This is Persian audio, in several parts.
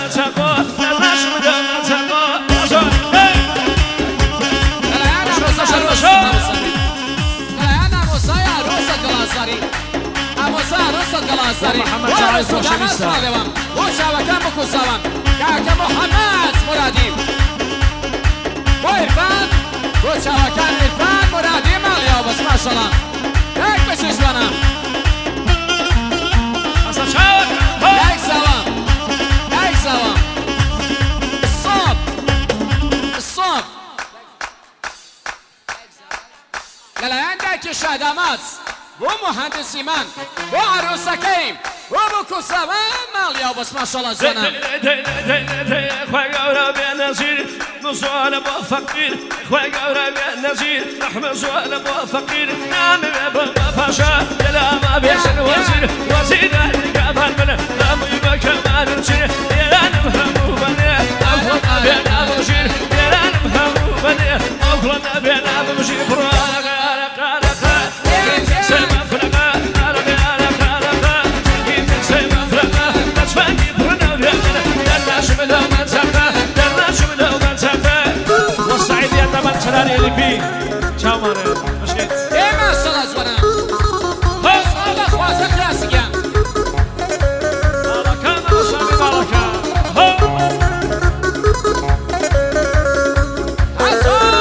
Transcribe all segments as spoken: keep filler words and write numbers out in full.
وشاوكان بكوساوان كاكا محمد مرادي وإرفان وشاوكان إرفان مرادي ماليا وبس ما شاء الله هيك بشيش وانا هيك سوا هيك سوا الصوت الصوت لا عندك الشهدامات ومهندس إيمان وعروسة كريم وابو كوساوان ماليا وبس ما شاء الله زنا خويا قورا بين نزير مزوال ابو فقير خويا قورا بين نزير احمد زوال ابو فقير نام ابو باشا يا ما بيشن وزير وزير الجبل من لم يبقى كمان الشير يا نفهم بني اغلى بين ابو شير يا نفهم بني اغلى بين ابو شير شراري اللي فيه شاو ماري مش قلت ايه ما صلاة زوانا صلاة خواسة كلاسيكيا بركة مرسامي بركة عزوم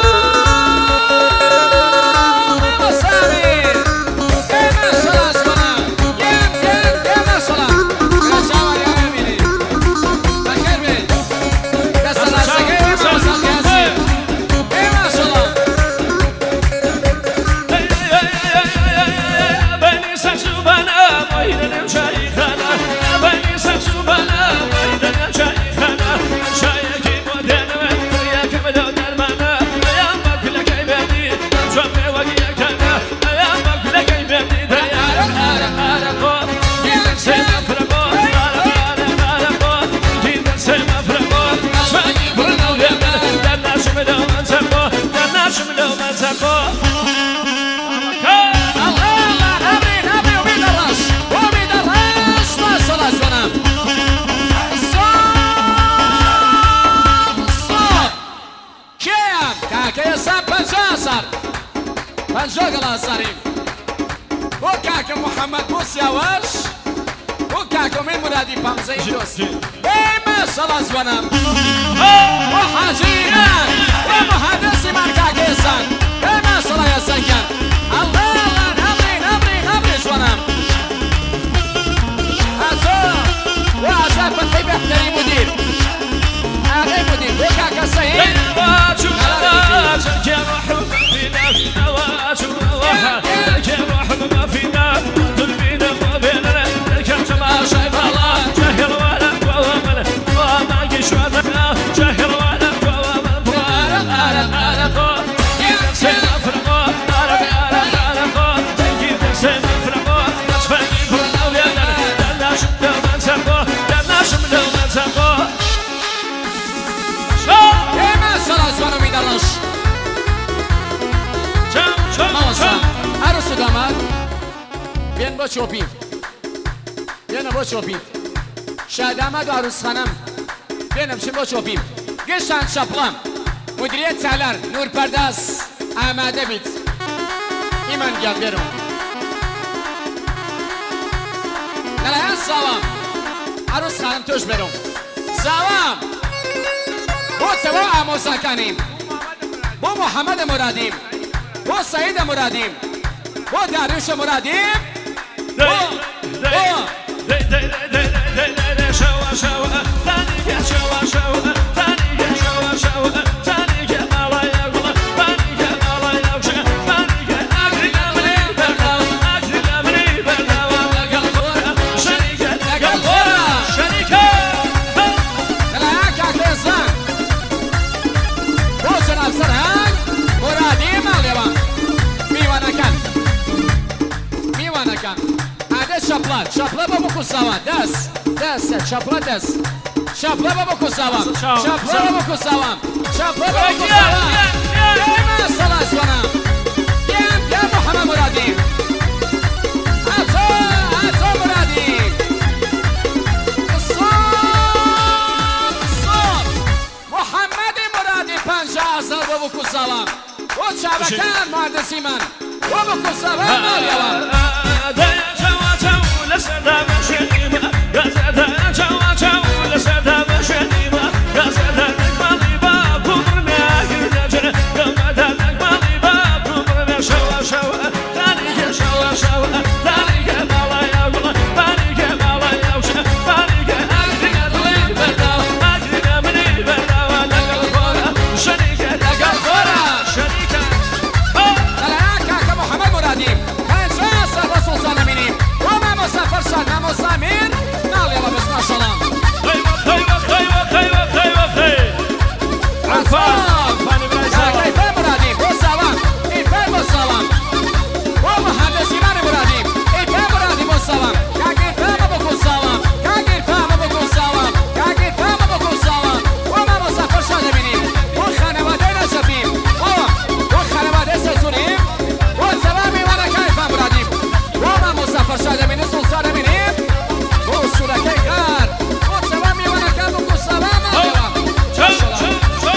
مرسامي ايه ما صلاة زوانا يم يم ايه ما صلاة يا شاور يا اميني بكر بي يا صلاة سكي ايه ما صلاة ياسين ايه ما صلاة بني سكسوبانا ويدنا شايخانا بني سكسوبانا ويدنا شايخانا شايكي مودنا وياك بدو درمانا يا مك لك عبادي جمع وياك انا يا مك لك عبادي يا رق جينا سيما فرقون رق رق جينا سيما فرقون شايف برنو يمن درنا شملو من سقو درنا شملو من سقو فنجوق الأنصاري وكاكو محمد موسى واش وكاكو من مرادي بامزي دوس اي ما شاء الله زوانا وحاجيان ومهندس من كاكو يسان اي ما شاء الله يا سنكان الله الله نبري نبري نبري زوانا عزو وعزا فتحي بيحتري مدير هذا مدير وكاكو سعيد عروس و داماد بیان با چوپی بیان با چوپی شاداماد و عروس خانم بیان بشین با چوپی گشتن شپلام مدیریت سالار نور پرداز آماده بید ایمان گیان بیرون نلایان سلام عروس خانم توش بیرون سلام بو سوا آموزا کنیم بو محمد مرادیم بو سعید مرادیم بو داریوش مرادیم بو بو شوا شوا ثاني شوا شوا ثاني شوا شوا ثاني الله يغفر ثاني الله يغفر ثاني اجري امري بالله اجري امري بالله والقلب شريكه القلب شريكه لا كاكيسان بو جناب سرهان مرادیم اليوم میوانه کن میوانه کن عدد شپلات شپلات با بکوساوان دست دست شپلات دست شپلات با بکوساوان شپلات با بکوساوان شپلات با بکوساوان یه مسئله سوانم یم یم محمد مرادیم عطا عطا مرادیم شبكان مهندسي من وبكو سلام اليوم دايا جوا جو لسدا مشيبة قزدا جوا جو لسدا مشيبة قزدا نقبلي بابكم رمياك نجر قمدا نقبلي بابكم رمياك شوا شوا تانيك شوا شوا تانيك بالا يوغلا تانيك بالا يوشا تانيك أجري أدلي بداو أجري مني بداو نقل فورا شريكة نقل فورا شريكة دلعاك كمحمد مرادي كان شاسر رسول صالميني وما مسافر شاد ما مسامير نال يلا بسم الله شلام طيبة طيبة طيبة طيبة طيبة طيبة عفان فاني برايساوا كيف مرادي بوساوام كيف بوساوام ومهندس إيمان مرادي كيف مرادي بوساوام كيف بوساوام كيف بوساوام كيف بوساوام وما مسافر شاد مني وخانوادينا شفيم وخانوادي سيسونيم وسلامي وانا كيف مرادي وما مسافر شاد مني سلطان مني وشركاء غار وسلامي وانا كيف بوساوام شو شو شو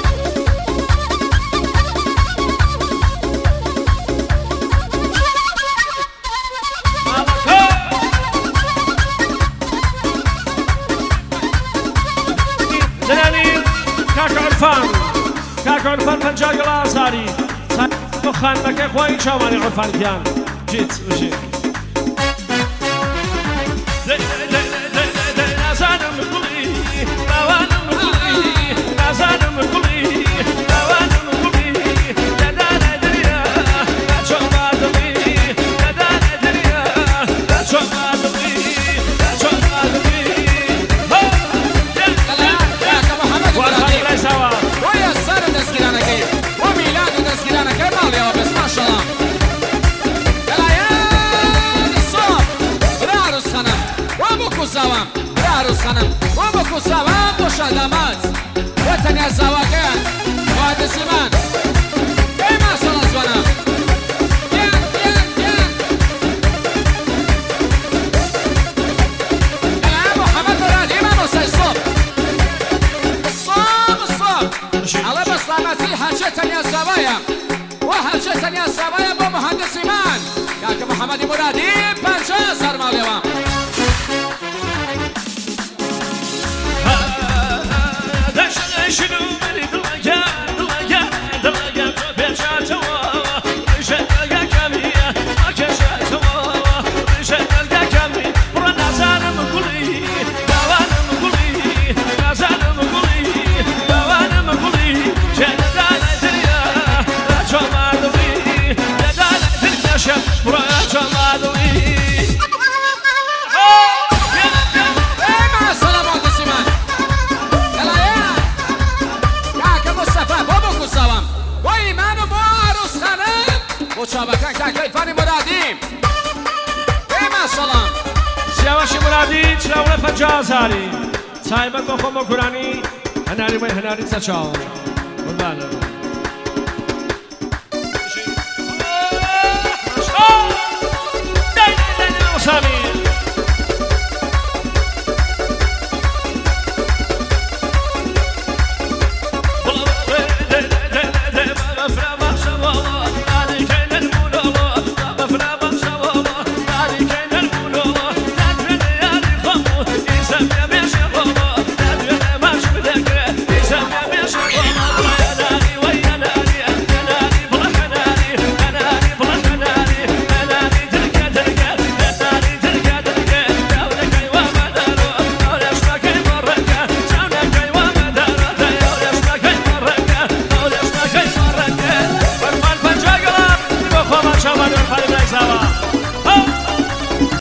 زنانين كاكو عرفان كاكو عرفان پنجاه گل آزاری تو خان بکه خواهی چاوانی عرفان بیان جیت وجی نازانم کلی باوانم کلی نازانم کلی باوانم کلی ددان دریا بچه مادمی ددان دریا بچه مادمی بچه مادمی وارفانی رایساوا ويا سارة تسكيلانا كيف وميلاد تسكيلانا كيف مالي بس ما شاء الله العيال الصوب رارو الصنم وابوكو الزوام رارو الصنم وابوكو الزوام وشادمات وتنيا الزواكان مهندس إيمان كيف ما صلى الزوانا يا يا يا العيال محمد مراد إيمان وسي الصوب الصوب الصوب على بسلامتي حاجتني يا الزوايا وحاجتني يا الزوايا بو مهندس إيمان كاك محمد مرادي بانجا صار ماليوام شنو من دلقا دلقا دلقا بيشا توا رجال دلقا كامية أكشا توا رجال دلقا كامي برنا زانم كلي باوانم كلي نازانم كلي باوانم كلي جدال دريا رجال مادوي جدال دريا شب رجال مادوي مع السلامة مهندس إيمان العيال كاك مصطفى بابوكو الزوام وإيمان وبو عروس خانم وشابكان كاك كيفاني مرادي مع السلام سیاوش مرادی چراغ پنجاه هزاری تایمت با خود مکرانی هنری و هنری تچاو قربان